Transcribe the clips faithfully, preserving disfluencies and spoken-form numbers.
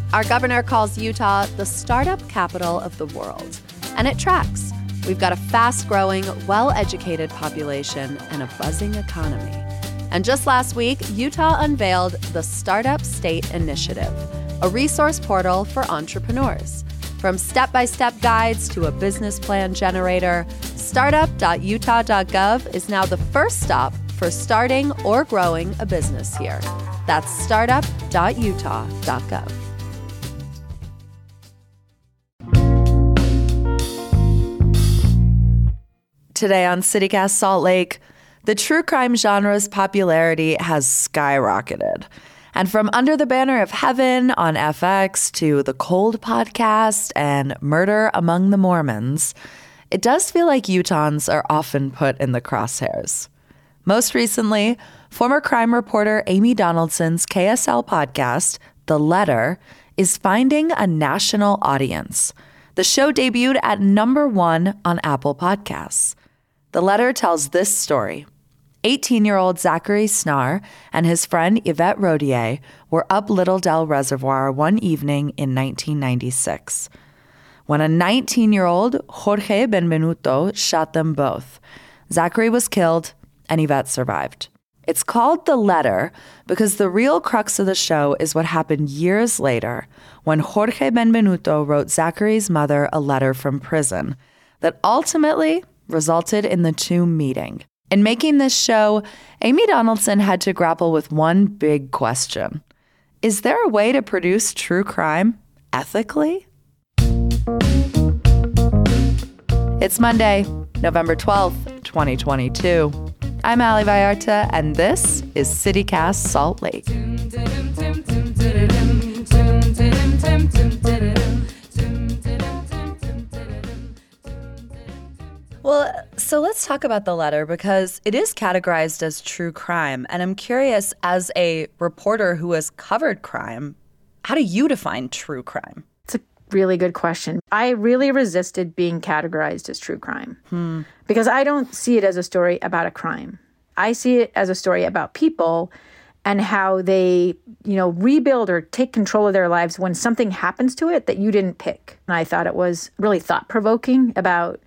Our governor calls Utah the startup capital of the world, and it tracks. We've got a fast-growing, well-educated population and a buzzing economy. And just last week, Utah unveiled the Startup State Initiative, a resource portal for entrepreneurs. From step-by-step guides to a business plan generator, startup dot utah dot gov is now the first stop for starting or growing a business here. That's startup dot utah dot gov. Today on CityCast Salt Lake, the true crime genre's popularity has skyrocketed. And from Under the Banner of Heaven on F X to The Cold Podcast and Murder Among the Mormons, it does feel like Utahns are often put in the crosshairs. Most recently, former crime reporter Amy Donaldson's K S L podcast, The Letter, is finding a national audience. The show debuted at number one on Apple Podcasts. The Letter tells this story. eighteen-year-old Zachary Snar and his friend Yvette Rodier were up Little Dell Reservoir one evening in nineteen ninety-six when a nineteen-year-old Jorge Benvenuto shot them both. Zachary was killed and Yvette survived. It's called The Letter because the real crux of the show is what happened years later when Jorge Benvenuto wrote Zachary's mother a letter from prison that ultimately resulted in the two meeting. In making this show, Amy Donaldson had to grapple with one big question. Is there a way to produce true crime ethically? It's Monday, November twelfth, twenty twenty-two. I'm Ali Vallarta, and this is CityCast Salt Lake. Well, so let's talk about The Letter because it is categorized as true crime. And I'm curious, as a reporter who has covered crime, how do you define true crime? It's a really good question. I really resisted being categorized as true crime hmm. because I don't see it as a story about a crime. I see it as a story about people and how they, you know, rebuild or take control of their lives when something happens to it that you didn't pick. And I thought it was really thought-provoking about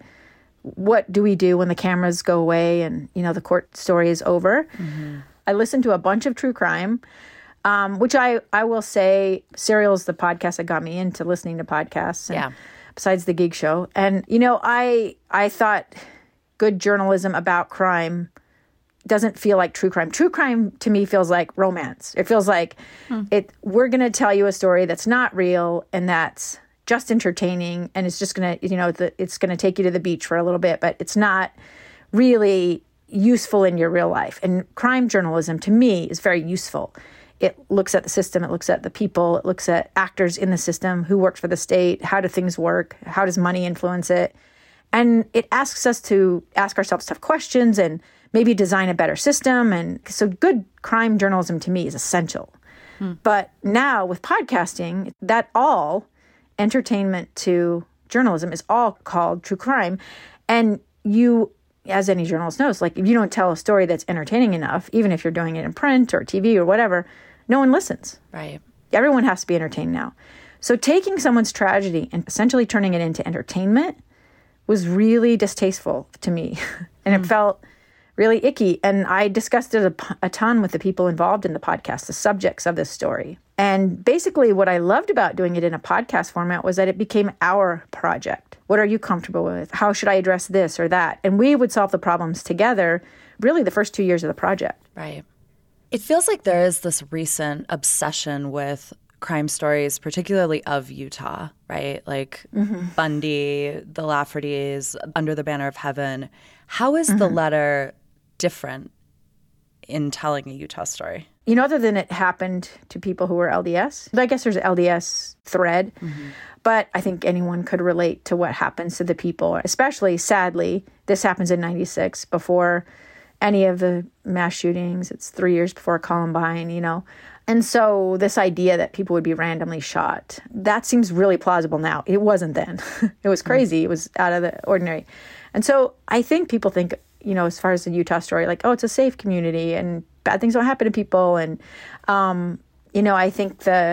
what do we do when the cameras go away and, you know, the court story is over. Mm-hmm. I listened to a bunch of true crime, um, which I, I will say Serial's the podcast that got me into listening to podcasts. And yeah. Besides the Gig Show. And, you know, I I thought good journalism about crime doesn't feel like true crime. True crime to me feels like romance. It feels like hmm. it. We're going to tell you a story that's not real and that's just entertaining, and it's just going to, you know, the, it's going to take you to the beach for a little bit, but it's not really useful in your real life. And crime journalism, to me, is very useful. It looks at the system, it looks at the people, it looks at actors in the system, who works for the state, how do things work, how does money influence it? And it asks us to ask ourselves tough questions and maybe design a better system. And so good crime journalism, to me, is essential. Hmm. But now with podcasting, that all entertainment to journalism is all called true crime. And you, as any journalist knows, like if you don't tell a story that's entertaining enough, even if you're doing it in print or T V or whatever, no one listens. Right. Everyone has to be entertained now. So taking someone's tragedy and essentially turning it into entertainment was really distasteful to me. and mm. It felt really icky. And I discussed it a, a ton with the people involved in the podcast, the subjects of this story. And basically what I loved about doing it in a podcast format was that it became our project. What are you comfortable with? How should I address this or that? And we would solve the problems together, really the first two years of the project. Right. It feels like there is this recent obsession with crime stories, particularly of Utah, right? Like mm-hmm. Bundy, the Laffertys, Under the Banner of Heaven. How is mm-hmm. The Letter different in telling a Utah story? You know, other than it happened to people who were L D S, I guess there's an L D S thread, mm-hmm. but I think anyone could relate to what happens to the people, especially, sadly, this happens in ninety-six, before any of the mass shootings. It's three years before Columbine, you know. And so this idea that people would be randomly shot, that seems really plausible now. It wasn't then. It was crazy. Mm-hmm. It was out of the ordinary. And so I think people think, you know, as far as the Utah story, like, oh, it's a safe community and bad things don't happen to people. And, um, you know, I think the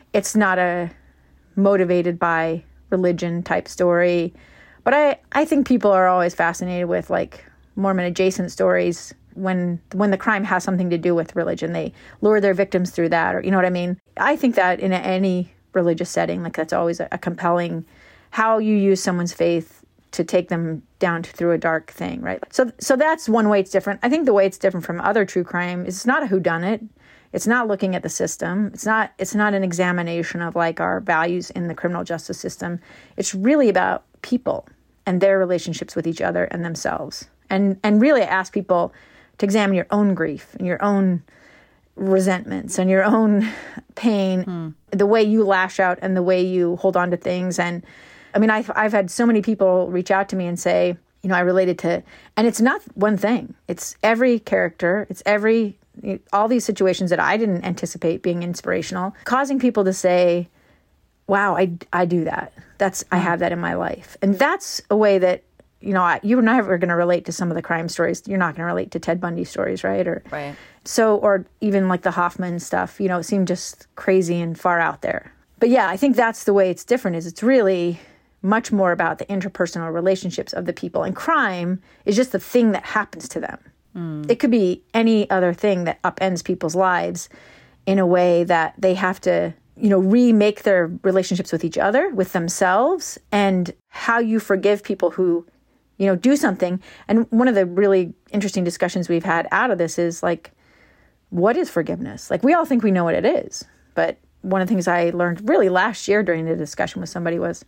it's not a motivated by religion type story. But I, I think people are always fascinated with like Mormon adjacent stories when when the crime has something to do with religion. They lure their victims through that, or you know what I mean? I think that in any religious setting, like that's always a, a compelling, how you use someone's faith to take them down to, through a dark thing, right? So so that's one way it's different. I think the way it's different from other true crime is it's not a whodunit. It's not looking at the system. It's not it's not an examination of like our values in the criminal justice system. It's really about people and their relationships with each other and themselves. And and really ask people to examine your own grief and your own resentments and your own pain, hmm. the way you lash out and the way you hold on to things. And I mean, I've, I've had so many people reach out to me and say, you know, I related to, and it's not one thing. It's every character. It's every, all these situations that I didn't anticipate being inspirational, causing people to say, wow, I, I do that. That's, I have that in my life. And that's a way that, you know, I, you're never going to relate to some of the crime stories. You're not going to relate to Ted Bundy stories, right? Or right. So, or even like the Hoffman stuff, you know, it seemed just crazy and far out there. But yeah, I think that's the way it's different, is it's really much more about the interpersonal relationships of the people. And crime is just the thing that happens to them. Mm. It could be any other thing that upends people's lives in a way that they have to, you know, remake their relationships with each other, with themselves, and how you forgive people who, you know, do something. And one of the really interesting discussions we've had out of this is like, what is forgiveness? Like, we all think we know what it is. But one of the things I learned really last year during the discussion with somebody was,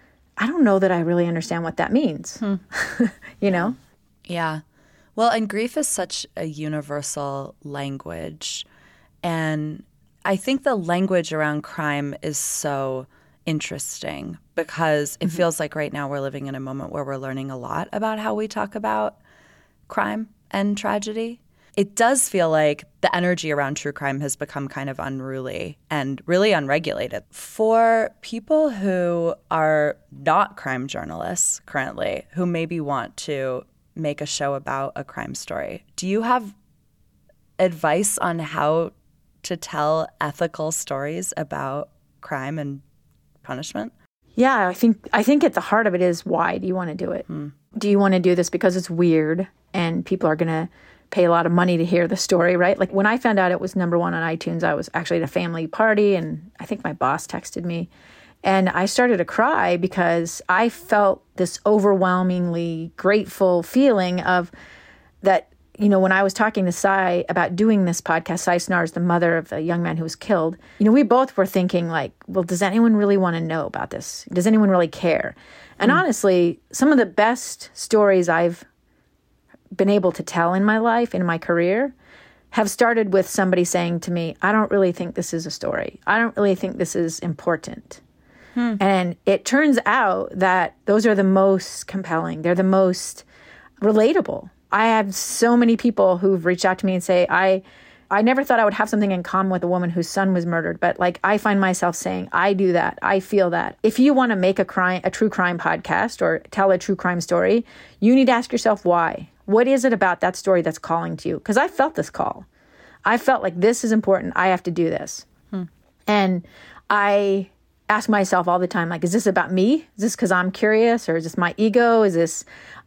I don't know that I really understand what that means. Hmm. You know? Yeah. Well, and grief is such a universal language. And I think the language around crime is so interesting because it mm-hmm. feels like right now we're living in a moment where we're learning a lot about how we talk about crime and tragedy. It does feel like the energy around true crime has become kind of unruly and really unregulated. For people who are not crime journalists currently, who maybe want to make a show about a crime story, do you have advice on how to tell ethical stories about crime and punishment? Yeah, I think I think at the heart of it is, why do you want to do it? Hmm. Do you want to do this because it's weird and people are going to pay a lot of money to hear the story, right? Like when I found out it was number one on iTunes, I was actually at a family party and I think my boss texted me and I started to cry because I felt this overwhelmingly grateful feeling of that, you know, when I was talking to Cy about doing this podcast, Cy Snar is the mother of the young man who was killed. You know, we both were thinking like, well, does anyone really want to know about this? Does anyone really care? And mm. honestly, some of the best stories I've been able to tell in my life, in my career, have started with somebody saying to me, I don't really think this is a story. I don't really think this is important. Hmm. And it turns out that those are the most compelling. They're the most relatable. I have so many people who've reached out to me and say, I I never thought I would have something in common with a woman whose son was murdered, but like I find myself saying, I do that. I feel that. If you want to make a crime, a true crime podcast or tell a true crime story, you need to ask yourself why. What is it about that story that's calling to you? Because I felt this call. I felt like this is important. I have to do this. Hmm. And I ask myself all the time, like, is this about me? Is this because I'm curious? Or is this my ego? Is this,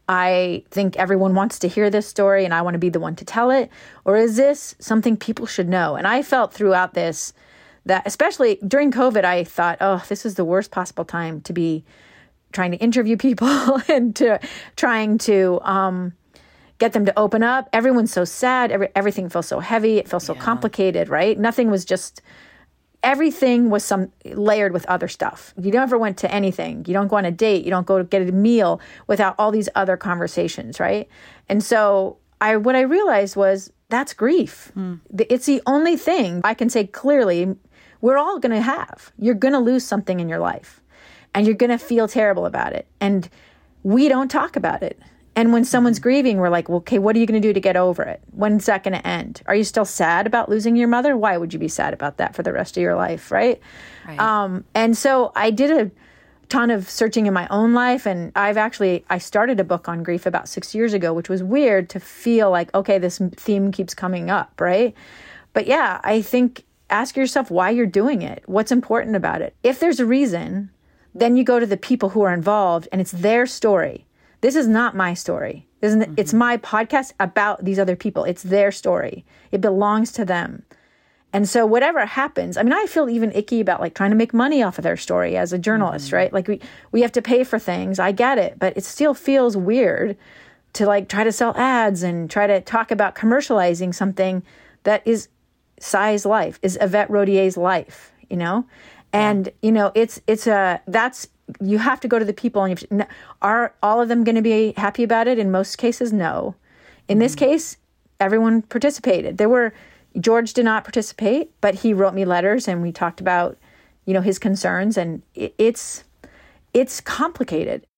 I think everyone wants to hear this story and I want to be the one to tell it? Or is this something people should know? And I felt throughout this that, especially during COVID, I thought, oh, this is the worst possible time to be trying to interview people and to trying to, um, get them to open up. Everyone's so sad. Every, everything feels so heavy. It feels so yeah. complicated, right? Nothing was just, everything was some layered with other stuff. You never went to anything. You don't go on a date. You don't go to get a meal without all these other conversations, right? And so I, what I realized was that's grief. Mm. It's the only thing I can say clearly we're all going to have. You're going to lose something in your life and you're going to feel terrible about it. And we don't talk about it. And when someone's grieving, we're like, well, okay, what are you going to do to get over it? When's that going to end? Are you still sad about losing your mother? Why would you be sad about that for the rest of your life, right? right. Um, and so I did a ton of searching in my own life. And I've actually, I started a book on grief about six years ago, which was weird to feel like, okay, this theme keeps coming up, right? But yeah, I think ask yourself why you're doing it. What's important about it? If there's a reason, then you go to the people who are involved and it's their story. This is not my story. Isn't it? Mm-hmm. It's my podcast about these other people. It's their story. It belongs to them. And so whatever happens, I mean, I feel even icky about like trying to make money off of their story as a journalist, mm-hmm. right? Like we, we have to pay for things. I get it, but it still feels weird to like try to sell ads and try to talk about commercializing something that is Cy's life, is Yvette Rodier's life, you know? And, you know, it's, it's a, that's, you have to go to the people and you have to, are all of them going to be happy about it? In most cases, no. In mm-hmm. this case, everyone participated. There were, George did not participate, but he wrote me letters and we talked about, you know, his concerns, and it, it's, it's complicated.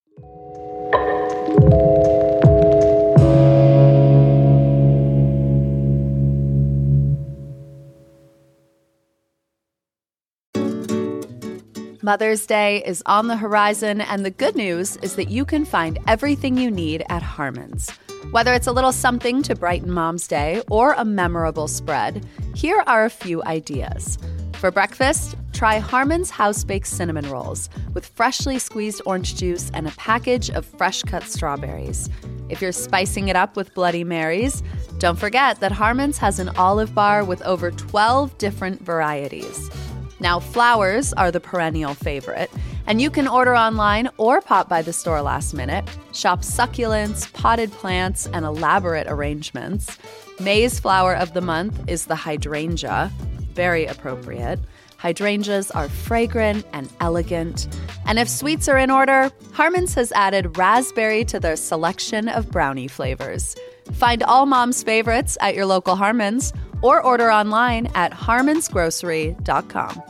Mother's Day is on the horizon, and the good news is that you can find everything you need at Harmon's. Whether it's a little something to brighten Mom's Day or a memorable spread, here are a few ideas. For breakfast, try Harmon's house-baked cinnamon rolls with freshly squeezed orange juice and a package of fresh-cut strawberries. If you're spicing it up with Bloody Marys, don't forget that Harmon's has an olive bar with over twelve different varieties. Now, flowers are the perennial favorite, and you can order online or pop by the store last minute. Shop succulents, potted plants, and elaborate arrangements. May's flower of the month is the hydrangea, very appropriate. Hydrangeas are fragrant and elegant. And if sweets are in order, Harmon's has added raspberry to their selection of brownie flavors. Find all Mom's favorites at your local Harmon's or order online at harmons grocery dot com.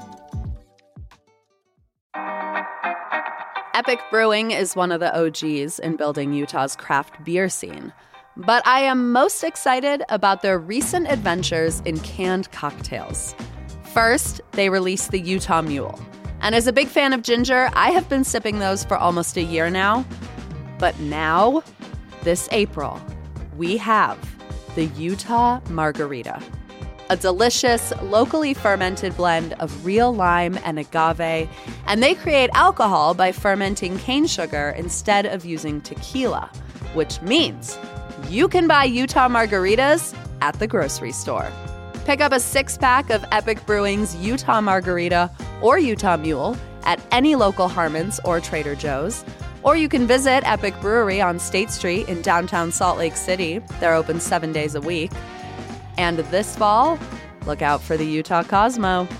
Epic Brewing is one of the O Gs in building Utah's craft beer scene. But I am most excited about their recent adventures in canned cocktails. First, they released the Utah Mule. And as a big fan of ginger, I have been sipping those for almost a year now. But now, this April, we have the Utah Margarita. A delicious, locally fermented blend of real lime and agave, and they create alcohol by fermenting cane sugar instead of using tequila, which means you can buy Utah Margaritas at the grocery store. Pick up a six-pack of Epic Brewing's Utah Margarita or Utah Mule at any local Harmon's or Trader Joe's, or you can visit Epic Brewery on State Street in downtown Salt Lake City. They're open seven days a week. And this fall, look out for the Utah Cosmo.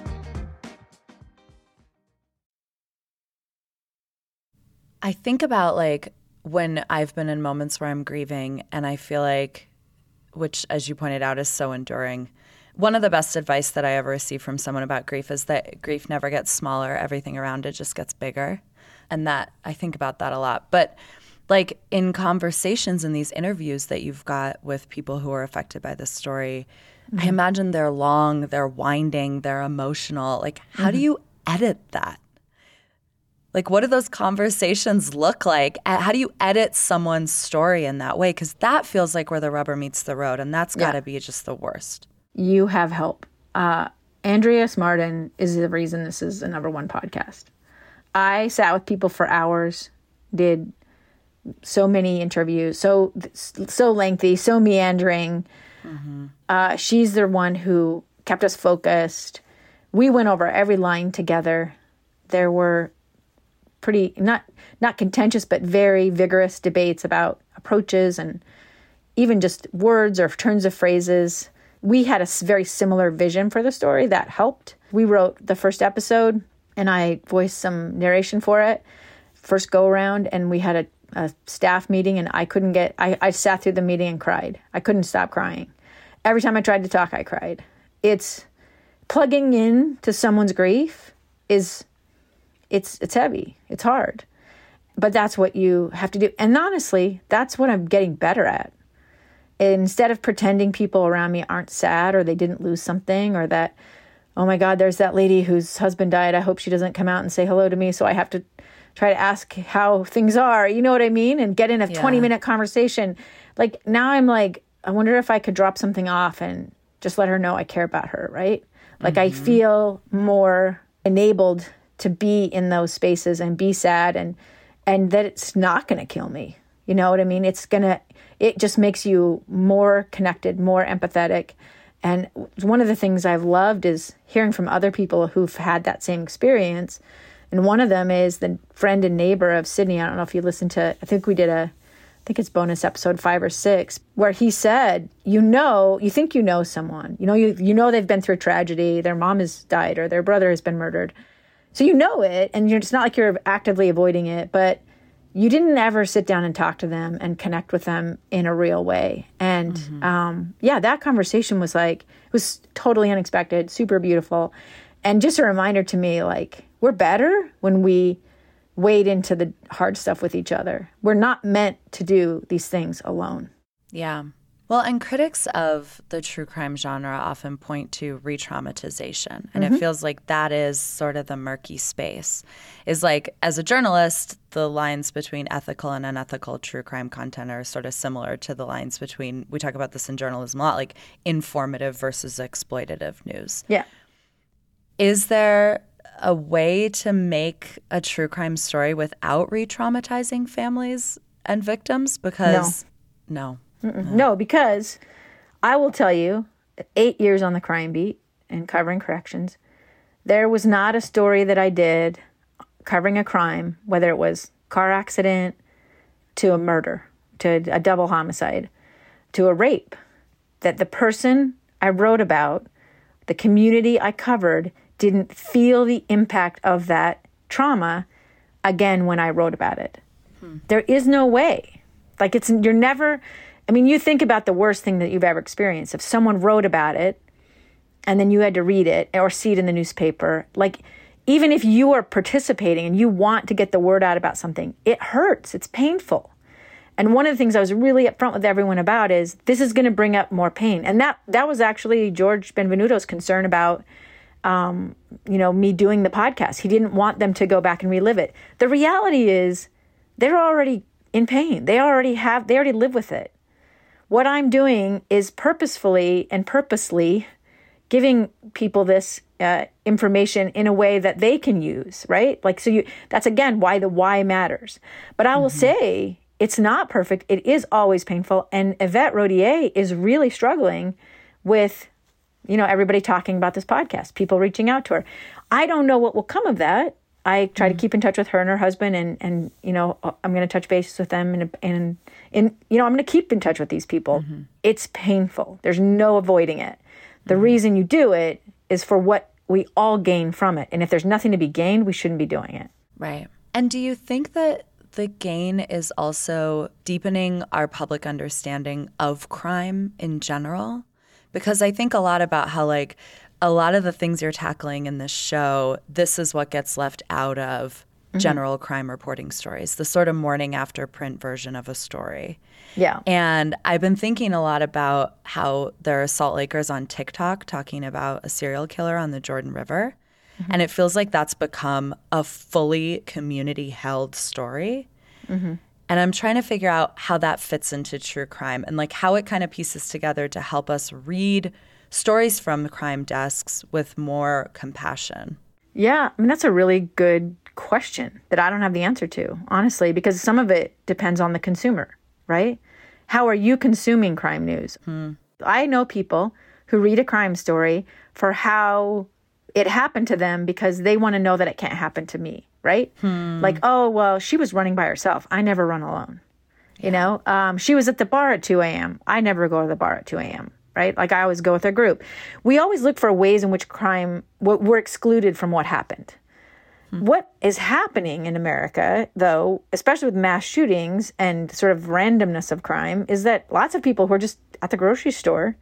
I think about like when I've been in moments where I'm grieving and I feel like, which as you pointed out is so enduring, one of the best advice that I ever received from someone about grief is that grief never gets smaller, everything around it just gets bigger. And that, I think about that a lot. But like in conversations in these interviews that you've got with people who are affected by this story, mm-hmm. I imagine they're long, they're winding, they're emotional. Like, how mm-hmm. do you edit that? Like, what do those conversations look like? How do you edit someone's story in that way? Because that feels like where the rubber meets the road, and that's got to yeah. be just the worst. You have help. Uh, Andreas Martin is the reason this is a number one podcast. I sat with people for hours, did so many interviews, so so lengthy, so meandering. Mm-hmm. Uh, she's the one who kept us focused. We went over every line together. There were pretty, not not contentious, but very vigorous debates about approaches and even just words or turns of phrases. We had a very similar vision for the story that helped. We wrote the first episode, and I voiced some narration for it, first go around, and we had a a staff meeting, and I couldn't get, I, I sat through the meeting and cried. I couldn't stop crying. Every time I tried to talk, I cried. It's plugging in to someone's grief is, it's, it's heavy. It's hard, but that's what you have to do. And honestly, that's what I'm getting better at. Instead of pretending people around me aren't sad or they didn't lose something or that, oh my God, there's that lady whose husband died. I hope she doesn't come out and say hello to me. So I have to try to ask how things are, you know what I mean? And get in a yeah. twenty minute conversation. Like now I'm like, I wonder if I could drop something off and just let her know I care about her, right? Like mm-hmm. I feel more enabled to be in those spaces and be sad, and and that it's not going to kill me. You know what I mean? It's going to, it just makes you more connected, more empathetic. And one of the things I've loved is hearing from other people who've had that same experience. And one of them is the friend and neighbor of Sydney. I don't know if you listened to, I think we did a, I think it's bonus episode five or six, where he said, you know, you think you know someone, you know, you, you know, they've been through a tragedy, their mom has died or their brother has been murdered. So you know it, and you're, it's not like you're actively avoiding it, but you didn't ever sit down and talk to them and connect with them in a real way. And mm-hmm. um, yeah, that conversation was like, it was totally unexpected, super beautiful. And just a reminder to me, like, we're better when we wade into the hard stuff with each other. We're not meant to do these things alone. Yeah. Well, and critics of the true crime genre often point to re-traumatization. And mm-hmm. it feels like that is sort of the murky space. Is like, as a journalist, the lines between ethical and unethical true crime content are sort of similar to the lines between, we talk about this in journalism a lot, like informative versus exploitative news. Yeah. Is there a way to make a true crime story without re-traumatizing families and victims? Because no. no. No. no, because I will tell you, eight years on the crime beat and covering corrections, there was not a story that I did covering a crime, whether it was car accident to a murder, to a double homicide, to a rape, that the person I wrote about, the community I covered, didn't feel the impact of that trauma again when I wrote about it. Hmm. There is no way. Like, it's, you're never, I mean, you think about the worst thing that you've ever experienced. If someone wrote about it and then you had to read it or see it in the newspaper, like, even if you are participating and you want to get the word out about something, it hurts. It's painful. And one of the things I was really upfront with everyone about is this is going to bring up more pain. And that that was actually George Benvenuto's concern about, um, you know, me doing the podcast. He didn't want them to go back and relive it. The reality is they're already in pain. They already have, they already live with it. What I'm doing is purposefully and purposely giving people this uh, information in a way that they can use, right? Like, so you, that's again why the why matters. But I will mm-hmm. say it's not perfect. It is always painful. And Yvette Rodier is really struggling with, you know, everybody talking about this podcast, people reaching out to her. I don't know what will come of that. I try mm-hmm. to keep in touch with her and her husband, and, and you know, I'm going to touch bases with them, and, and, and you know, I'm going to keep in touch with these people. Mm-hmm. It's painful. There's no avoiding it. The mm-hmm. reason you do it is for what we all gain from it. And if there's nothing to be gained, we shouldn't be doing it. Right. And do you think that the gain is also deepening our public understanding of crime in general? Because I think a lot about how, like, a lot of the things you're tackling in this show, this is what gets left out of mm-hmm. general crime reporting stories, the sort of morning after print version of a story. Yeah. And I've been thinking a lot about how there are Salt Lakers on TikTok talking about a serial killer on the Jordan River. Mm-hmm. And it feels like that's become a fully community-held story. Mm-hmm. And I'm trying to figure out how that fits into true crime and, like, how it kind of pieces together to help us read stories from the crime desks with more compassion. Yeah, I mean, that's a really good question that I don't have the answer to, honestly, because some of it depends on the consumer, right? How are you consuming crime news? Hmm. I know people who read a crime story for how it happened to them because they want to know that it can't happen to me, right? Hmm. Like, oh, well, she was running by herself. I never run alone. Yeah. You know, um, she was at the bar at two a.m. I never go to the bar at two a.m., right? Like, I always go with a group. We always look for ways in which crime, we're excluded from what happened. Hmm. What is happening in America, though, especially with mass shootings and sort of randomness of crime, is that lots of people who are just at the grocery store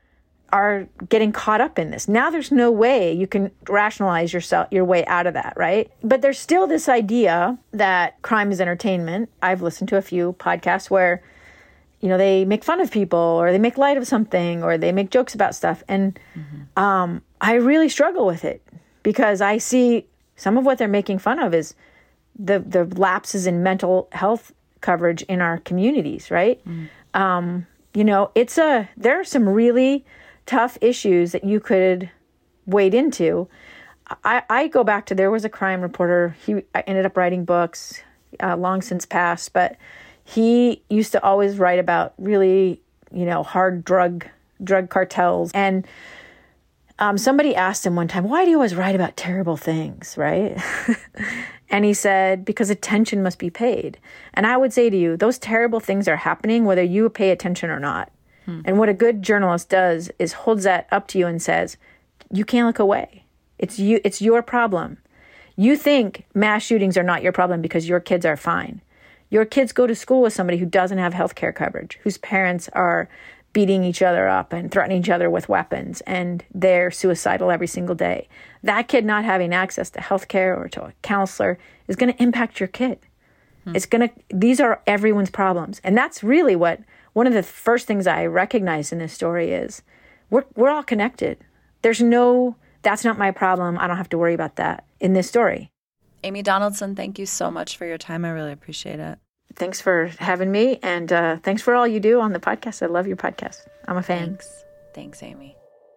are getting caught up in this. Now there's no way you can rationalize yourself your way out of that, right? But there's still this idea that crime is entertainment. I've listened to a few podcasts where, you know, they make fun of people or they make light of something or they make jokes about stuff. And mm-hmm. um, I really struggle with it because I see some of what they're making fun of is the, the lapses in mental health coverage in our communities, right? Mm. Um, you know, it's a, there are some really tough issues that you could wade into. I, I go back to, there was a crime reporter. He ended up writing books, uh, long since passed, but he used to always write about really, you know, hard drug drug cartels. And um, somebody asked him one time, why do you always write about terrible things, right? And he said, because attention must be paid. And I would say to you, those terrible things are happening whether you pay attention or not. Hmm. And what a good journalist does is holds that up to you and says, you can't look away. It's you. It's your problem. You think mass shootings are not your problem because your kids are fine. Your kids go to school with somebody who doesn't have health care coverage, whose parents are beating each other up and threatening each other with weapons, and they're suicidal every single day. That kid not having access to health care or to a counselor is going to impact your kid. Hmm. It's going to, these are everyone's problems. And that's really what, one of the first things I recognized in this story is we're, we're all connected. There's no, that's not my problem. I don't have to worry about that in this story. Amy Donaldson, thank you so much for your time. I really appreciate it. Thanks for having me, and uh, thanks for all you do on the podcast. I love your podcast. I'm a fan. Thanks. Thanks, Amy.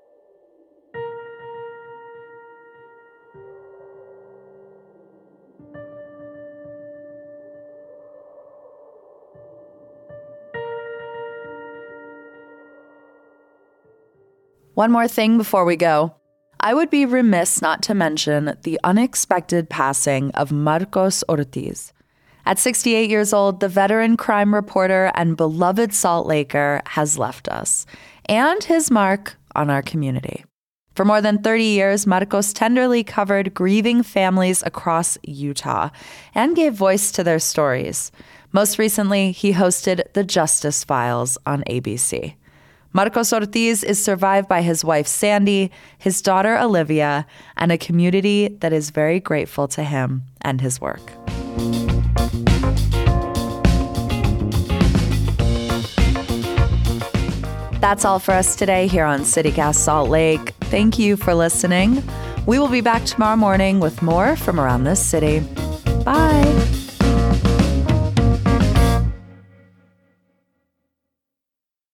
One more thing before we go. I would be remiss not to mention the unexpected passing of Marcos Ortiz. At sixty-eight years old, the veteran crime reporter and beloved Salt Laker has left us, and his mark on our community. For more than thirty years, Marcos tenderly covered grieving families across Utah and gave voice to their stories. Most recently, he hosted The Justice Files on A B C. Marcos Ortiz is survived by his wife, Sandy, his daughter, Olivia, and a community that is very grateful to him and his work. That's all for us today here on CityCast Salt Lake. Thank you for listening. We will be back tomorrow morning with more from around this city. Bye.